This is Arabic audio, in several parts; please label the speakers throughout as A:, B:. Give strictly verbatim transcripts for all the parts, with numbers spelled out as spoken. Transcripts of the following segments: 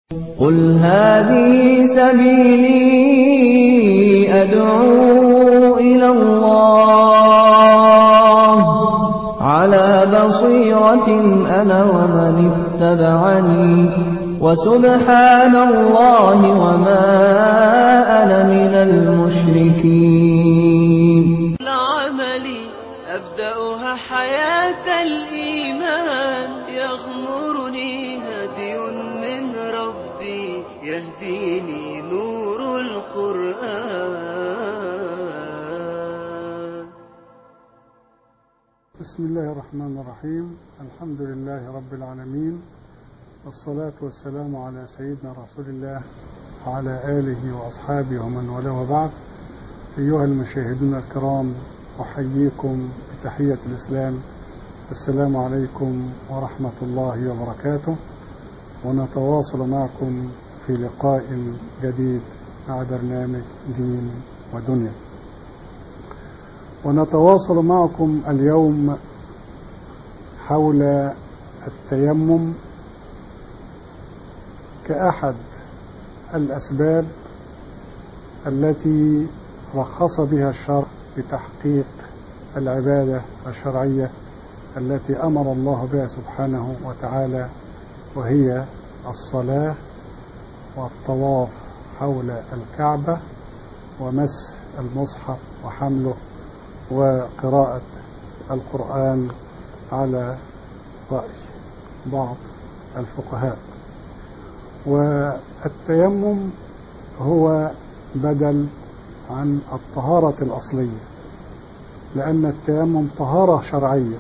A: قل هذه سبيلي أدعو إلى الله على بصيرة أنا ومن اتبعني وسبحان الله وما أنا من المشركين.
B: العمل أبدأها حياة الإيمان يغمرني هدي من ربي يهديني نور القرآن.
C: بسم الله الرحمن الرحيم. الحمد لله رب العالمين، والصلاة والسلام على سيدنا رسول الله وعلى آله وأصحابه ومن والاه، وبعد. أيها المشاهدون الكرام، أحييكم بتحية الإسلام، السلام عليكم ورحمة الله وبركاته، ونتواصل معكم في لقاء جديد مع برنامج دين ودنيا. ونتواصل معكم اليوم حول التيمم كأحد الأسباب التي رخص بها الشرع بتحقيق العبادة الشرعية التي أمر الله بها سبحانه وتعالى، وهي الصلاة والطواف حول الكعبة ومس المصحف وحمله وقراءة القرآن على رأي بعض الفقهاء. والتيمم هو بدل عن الطهارة الأصلية، لأن التيمم طهارة شرعية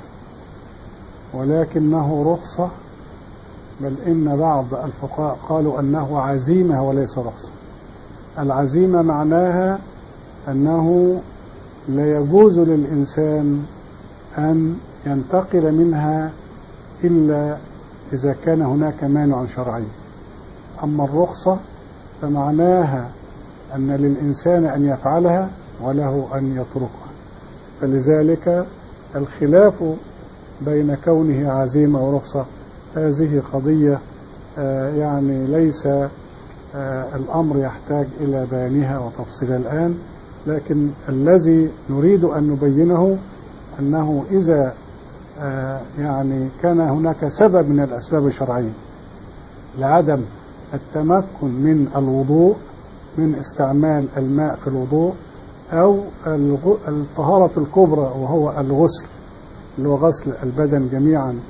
C: ولكنه رخصة، بل إن بعض الفقهاء قالوا أنه عزيمة وليس رخصة. العزيمة معناها أنه لا يجوز للإنسان أن ينتقل منها إلا إذا كان هناك مانع شرعي. أما الرخصة فمعناها أن للإنسان أن يفعلها وله أن يتركها. فلذلك الخلاف بين كونه عزيمة ورخصة هذه قضية آه يعني ليس آه الأمر يحتاج إلى بيانها وتفصيلها الآن، لكن الذي نريد أن نبينه أنه إذا آه يعني كان هناك سبب من الأسباب الشرعية لعدم التمكن من الوضوء، من استعمال الماء في الوضوء، أو الطهارة الكبرى وهو الغسل اللي هو غسل البدن جميعا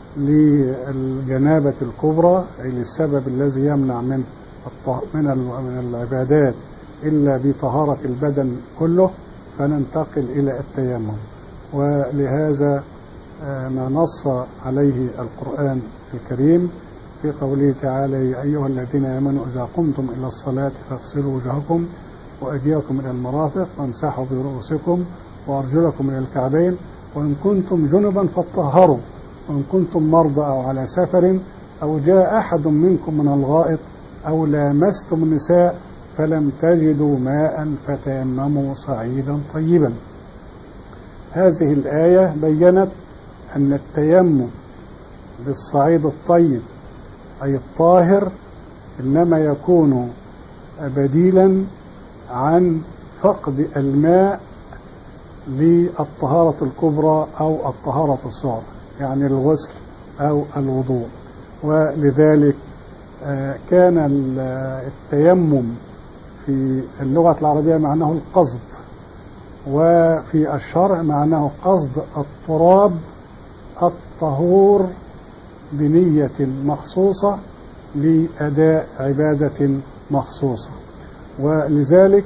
C: للجنابة الكبرى، أي للسبب الذي يمنع من من من العبادات إلا بطهارة البدن كله، فننتقل إلى التيمم. ولهذا ما نص عليه القرآن الكريم في قوله تعالى: يا أيها الذين آمنوا إذا قمتم إلى الصلاة فاغسلوا وجوهكم وأيديكم إلى المرافق وامسحوا برؤوسكم وأرجلكم إلى الكعبين وإن كنتم جنبا فاطهروا وإن كنتم مرضى أو على سفر أو جاء أحد منكم من الغائط أو لامستم النساء فلم تجدوا ماء فتيمموا صعيدا طيبا. هذه الآية بيّنت أن التيمم بالصعيد الطيب أي الطاهر إنما يكون بديلا عن فقد الماء للطهارة الكبرى أو الطهارة الصغرى، يعني الغسل أو الوضوء. ولذلك كان التيمم في اللغة العربية معناه القصد، وفي الشرع معناه قصد التراب الطهور بنية مخصوصة لأداء عبادة مخصوصة. ولذلك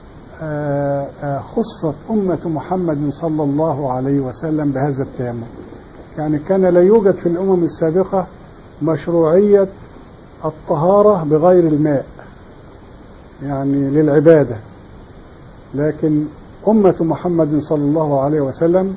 C: خصت أمة محمد صلى الله عليه وسلم بهذا التيمم. يعني كان لا يوجد في الأمم السابقة مشروعية الطهارة بغير الماء يعني للعبادة، لكن أمة محمد صلى الله عليه وسلم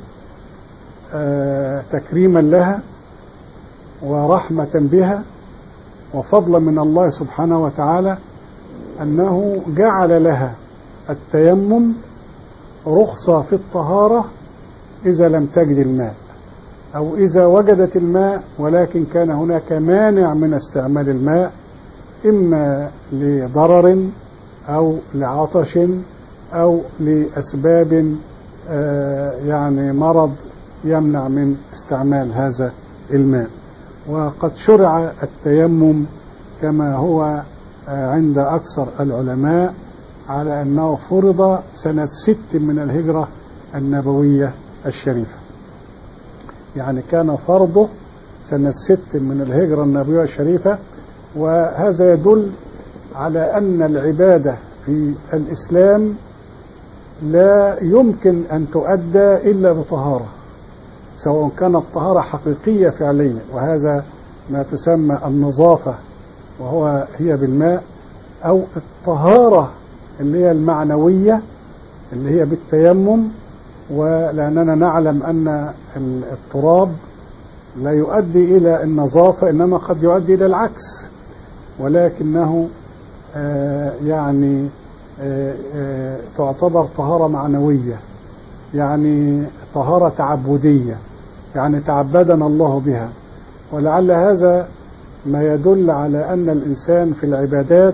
C: تكريما لها ورحمة بها وفضلا من الله سبحانه وتعالى أنه جعل لها التيمم رخصة في الطهارة إذا لم تجد الماء، أو إذا وجدت الماء ولكن كان هناك مانع من استعمال الماء، إما لضرر أو لعطش أو لأسباب يعني مرض يمنع من استعمال هذا الماء. وقد شرع التيمم كما هو عند أكثر العلماء على أنه فرض سنة ست من الهجرة النبوية الشريفة، يعني كان فرضه سنة ست من الهجرة النبوية الشريفة. وهذا يدل على أن العبادة في الإسلام لا يمكن أن تؤدى إلا بطهارة، سواء كانت طهارة حقيقية فعليا، وهذا ما تسمى النظافة وهو هي بالماء، أو الطهارة اللي هي المعنوية اللي هي بالتيمم. ولأننا نعلم أن التراب لا يؤدي إلى النظافة، إنما قد يؤدي إلى العكس، ولكنه آه يعني آه آه تعتبر طهارة معنوية، يعني طهارة تعبدية، يعني تعبدنا الله بها. ولعل هذا ما يدل على أن الإنسان في العبادات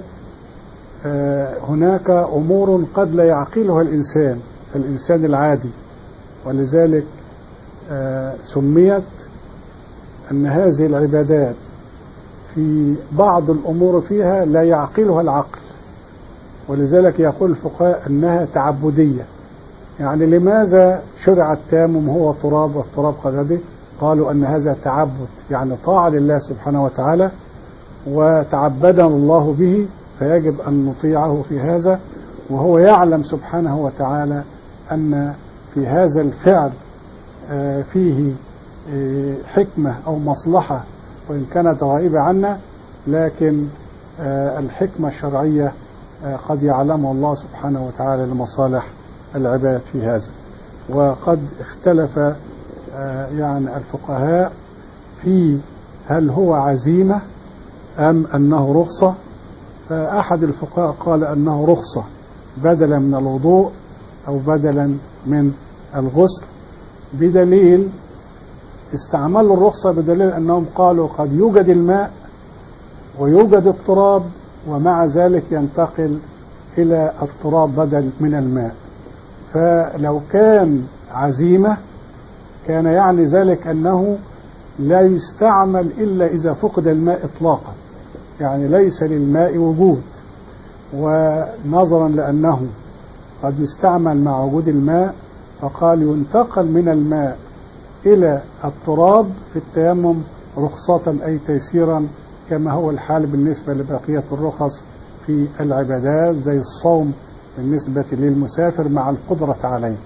C: هناك أمور قد لا يعقلها الإنسان الإنسان العادي، ولذلك سميت أن هذه العبادات في بعض الأمور فيها لا يعقلها العقل، ولذلك يقول الفقهاء أنها تعبدية. يعني لماذا شرع التيمم هو تراب والتراب قد؟ قالوا أن هذا تعبد، يعني طاعة لله سبحانه وتعالى وتعبدنا الله به، فيجب أن نطيعه في هذا. وهو يعلم سبحانه وتعالى أن في هذا الفعل فيه حكمة أو مصلحة وإن كانت غائبة عنا، لكن الحكمة الشرعية قد يعلمها الله سبحانه وتعالى لمصالح العباد في هذا. وقد اختلف يعني الفقهاء في هل هو عزيمة أم أنه رخصة. فأحد الفقهاء قال أنه رخصة بدلا من الوضوء أو بدلا من الغسل، بدليل استعملوا الرخصة بدليل أنهم قالوا قد يوجد الماء ويوجد التراب ومع ذلك ينتقل إلى التراب بدل من الماء. فلو كان عزيمة كان يعني ذلك أنه لا يستعمل إلا إذا فقد الماء إطلاقا، يعني ليس للماء وجود. ونظرا لأنه قد يستعمل مع وجود الماء فقال ينتقل من الماء إلى التراب في التيمم رخصة أي تيسيرا، كما هو الحال بالنسبة لبقية الرخص في العبادات زي الصوم بالنسبة للمسافر مع القدرة عليه،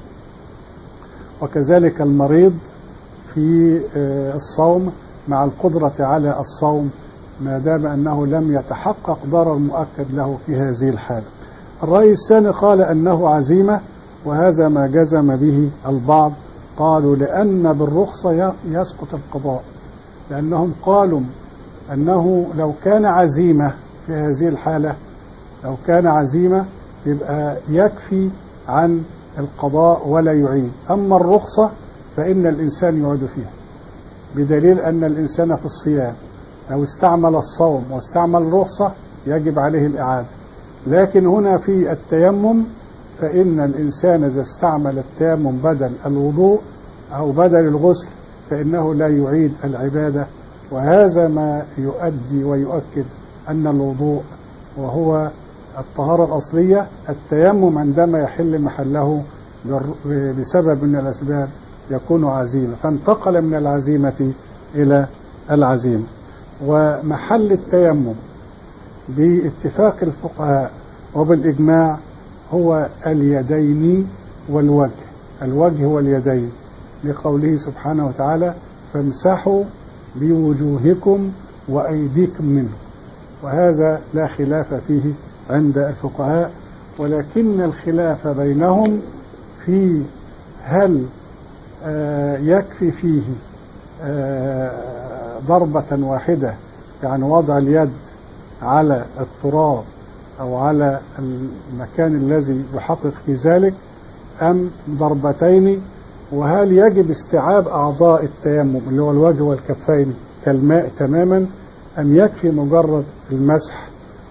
C: وكذلك المريض في الصوم مع القدرة على الصوم ما دام أنه لم يتحقق ضرر مؤكد له في هذه الحالة. الرأي الثاني قال أنه عزيمة، وهذا ما جزم به البعض، قالوا لأن بالرخصة يسقط القضاء، لأنهم قالوا أنه لو كان عزيمة في هذه الحالة لو كان عزيمة يبقى يكفي عن القضاء ولا يعيد. أما الرخصة فإن الإنسان يعود فيها، بدليل أن الإنسان في الصيام لو استعمل الصوم واستعمل الرخصة يجب عليه الإعادة. لكن هنا في التيمم فإن الإنسان إذا استعمل التيمم بدل الوضوء أو بدل الغسل فإنه لا يعيد العبادة. وهذا ما يؤدي ويؤكد أن الوضوء وهو الطهارة الأصلية، التيمم عندما يحل محله بسبب من الأسباب يكون عزيمة، فانتقل من العزيمة إلى العزيمة. ومحل التيمم باتفاق الفقهاء وبالإجماع هو اليدين والوجه، الوجه واليدين، لقوله سبحانه وتعالى فامسحوا بوجوهكم وأيديكم منه. وهذا لا خلاف فيه عند الفقهاء، ولكن الخلاف بينهم في هل آه يكفي فيه آه ضربة واحدة، يعني وضع اليد على التراب أو على المكان الذي يحقق في ذلك، أم ضربتين، وهل يجب استيعاب أعضاء التيمم اللي هو الوجه والكفين كالماء تماما، أم يكفي مجرد المسح؟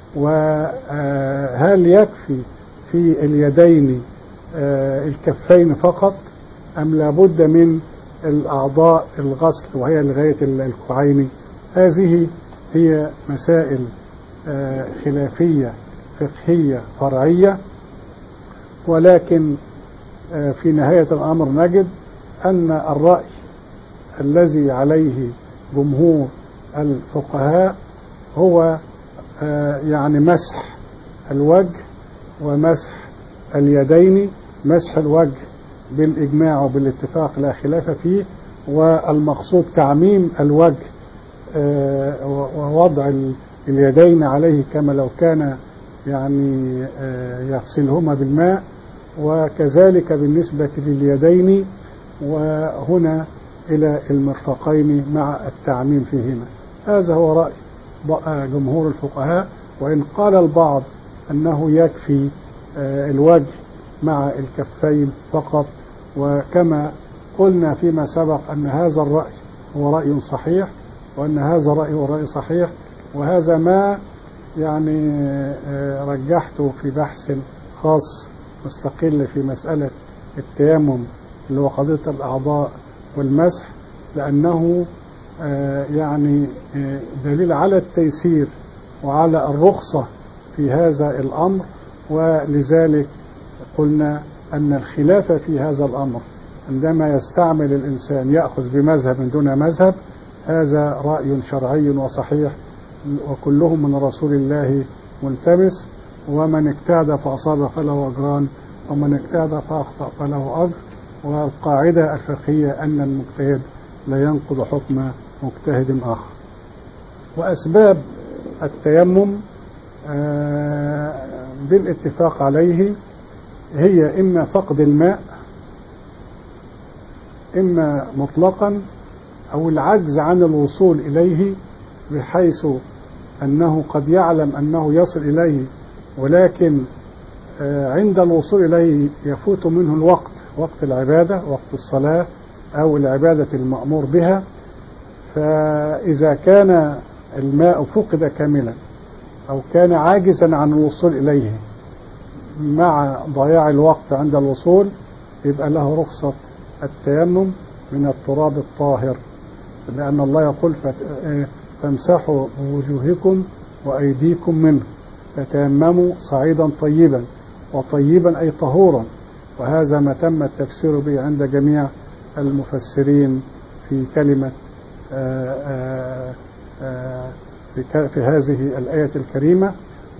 C: وهل يكفي في اليدين الكفين فقط أم لابد من الأعضاء الغسل وهي لغاية الكوعين؟ هذه هي مسائل خلافية فقهية فرعية، ولكن في نهاية الأمر نجد أن الرأي الذي عليه جمهور الفقهاء هو يعني مسح الوجه ومسح اليدين. مسح الوجه بالإجماع وبالاتفاق لا خلاف فيه، والمقصود تعميم الوجه ووضع اليدين عليه كما لو كان يعني يغسلهما بالماء، وكذلك بالنسبة لليدين وهنا إلى المرفقين مع التعميم فيهما. هذا هو رأي جمهور الفقهاء، وإن قال البعض أنه يكفي الوجه مع الكفين فقط، وكما قلنا فيما سبق أن هذا الرأي هو رأي صحيح، وأن هذا الرأي هو رأي صحيح، وهذا ما يعني رجحته في بحث خاص مستقل في مسألة التيمم اللي هو قضية الأعضاء والمسح، لأنه يعني دليل على التيسير وعلى الرخصة في هذا الأمر. ولذلك قلنا أن الخلاف في هذا الأمر عندما يستعمل الإنسان يأخذ بمذهب دون مذهب، هذا رأي شرعي وصحيح، وكلهم من رسول الله ملتمس، ومن اجتهد فأصاب فله أجران، ومن اجتهد فأخطأ فله أجر. والقاعدة الفقهية أن المجتهد لا ينقض حكم مجتهد آخر. وأسباب التيمم بالاتفاق عليه هي إما فقد الماء إما مطلقا، أو العجز عن الوصول إليه بحيث أنه قد يعلم أنه يصل إليه ولكن عند الوصول إليه يفوت منه الوقت، وقت العبادة، وقت الصلاة أو العبادة المأمور بها. فإذا كان الماء فقد كاملا أو كان عاجزا عن الوصول إليه مع ضياع الوقت عند الوصول، يبقى له رخصة التيمم من التراب الطاهر، لأن الله يقول فامسحوا بوجوهكم وأيديكم منه، فتيمموا صعيدا طيبا، وطيبا أي طهورا، وهذا ما تم التفسير به عند جميع المفسرين في كلمة آآ آآ في هذه الآية الكريمة.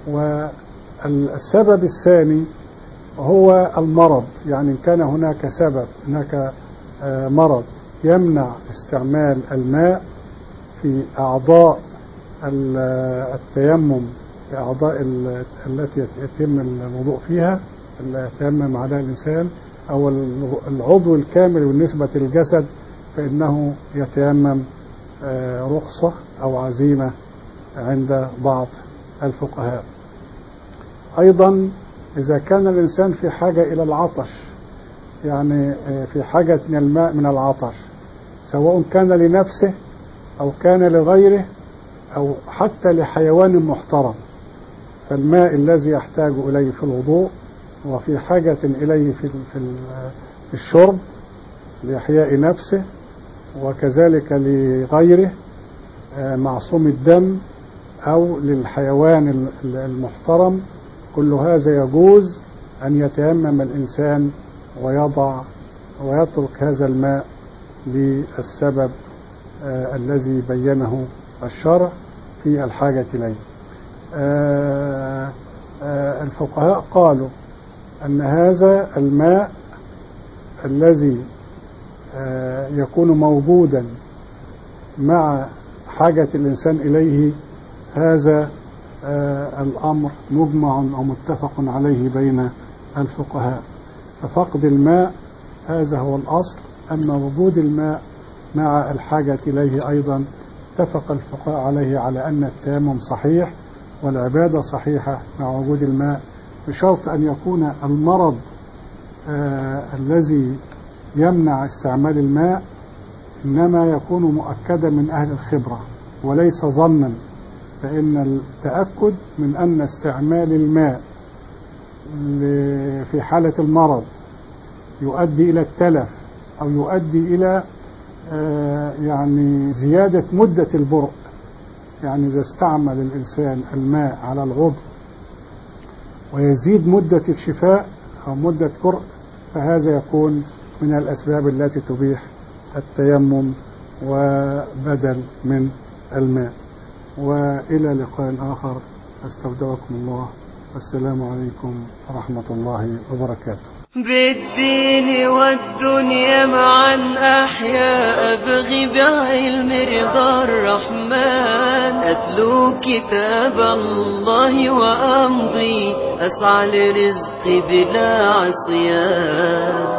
C: والسبب الثاني هو المرض، يعني إن كان هناك سبب، هناك مرض يمنع استعمال الماء في أعضاء التيمم، في أعضاء التي يتم الوضوء فيها اللي يتيمم عليها الإنسان، أو العضو الكامل بالنسبة للجسد، فإنه يتيمم رخصة أو عزيمة عند بعض الفقهاء. أيضا إذا كان الإنسان في حاجة إلى العطش، يعني في حاجة من الماء من العطش، سواء كان لنفسه أو كان لغيره أو حتى لحيوان محترم، فالماء الذي يحتاج إليه في الوضوء وفي حاجة إليه في في الشرب لإحياء نفسه، وكذلك لغيره معصوم الدم أو للحيوان المحترم، كل هذا يجوز أن يتيمم الإنسان ويضع ويترك هذا الماء للسبب آه الذي بينه الشرع في الحاجة إليه. آه آه الفقهاء قالوا أن هذا الماء الذي آه يكون موجودا مع حاجة الإنسان إليه، هذا آه الأمر مجمع أو متفق عليه بين الفقهاء. ففقد الماء هذا هو الأصل، أما وجود الماء مع الحاجة إليه أيضا اتفق الفقهاء عليه على أن التيمم صحيح والعبادة صحيحة مع وجود الماء، بشرط أن يكون المرض آه الذي يمنع استعمال الماء إنما يكون مؤكدا من أهل الخبرة وليس ظنا فإن التأكد من أن استعمال الماء في حالة المرض يؤدي إلى التلف أو يؤدي إلى يعني زيادة مدة البرء. يعني إذا استعمل الإنسان الماء على الغض ويزيد مدة الشفاء أو مدة برء، فهذا يكون من الأسباب التي تبيح التيمم وبدل من الماء. وإلى لقاء آخر، أستودعكم الله، والسلام عليكم ورحمة الله وبركاته.
B: بالدين والدنيا معا أحيا، أبغي بعلم رضا الرحمن، أتلو كتاب الله وأمضي، أسعى لرزقي بلا عصيان.